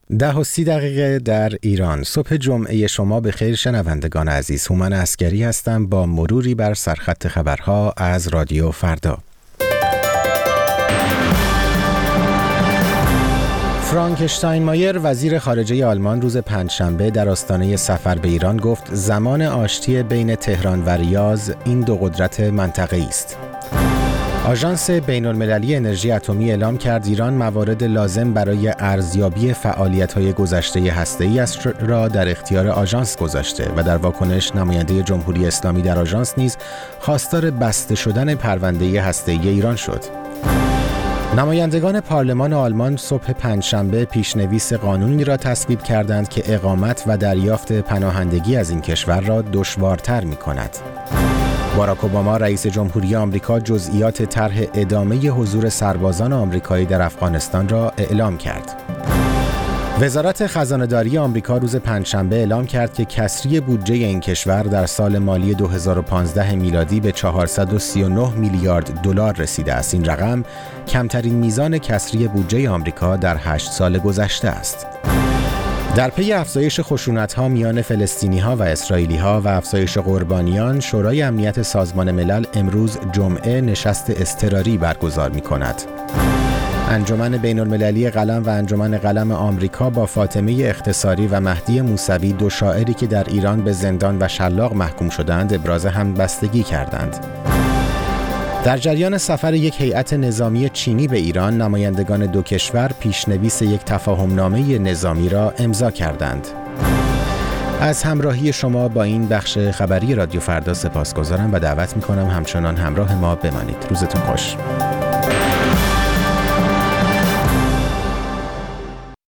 10:30 در ایران. صبح جمعه شما به خیر شنوندگان عزیز. هومن عسگری هستم با مروری بر سرخط خبرها از رادیو فردا. فرانک اشتاینمایر وزیر خارجه آلمان روز پنجشنبه در آستانه سفر به ایران گفت زمان آشتی بین تهران و ریاض این دو قدرت منطقه‌ای است. آژانس بین‌المللی انرژی اتمی اعلام کرد ایران موارد لازم برای ارزیابی فعالیت‌های گذشته هسته‌ای را در اختیار آژانس گذاشته و در واکنش نماینده جمهوری اسلامی در آژانس نیز خواستار بسته شدن پرونده هسته‌ای ایران شد. نمایندگان پارلمان آلمان صبح پنجشنبه پیشنویس قانونی را تصویب کردند که اقامت و دریافت پناهندگی از این کشور را دشوارتر می‌کند. باراک اوباما رئیس جمهوری آمریکا جزئیات طرح ادامه حضور سربازان آمریکایی در افغانستان را اعلام کرد. وزارت خزانه‌داری آمریکا روز پنجشنبه اعلام کرد که کسری بودجه این کشور در سال مالی 2015 میلادی به 439 میلیارد دلار رسیده است. این رقم کمترین میزان کسری بودجه آمریکا در 8 سال گذشته است. در پی افزایش خشونت‌ها میان فلسطینی‌ها و اسرائیلی‌ها و افزایش قربانیان، شورای امنیت سازمان ملل امروز جمعه نشست اضطراری برگزار می‌کند. انجمن بین‌المللی قلم و انجمن قلم آمریکا با فاطمه اختصاری و مهدی موسوی، دو شاعری که در ایران به زندان و شلاق محکوم شدند، ابراز همبستگی کردند. در جریان سفر یک هیئت نظامی چینی به ایران، نمایندگان دو کشور پیشنویس یک تفاهمنامه نظامی را امضا کردند. از همراهی شما با این بخش خبری رادیو فردا سپاسگزارم و دعوت می‌کنم همچنان همراه ما بمانید. روزتون خوش.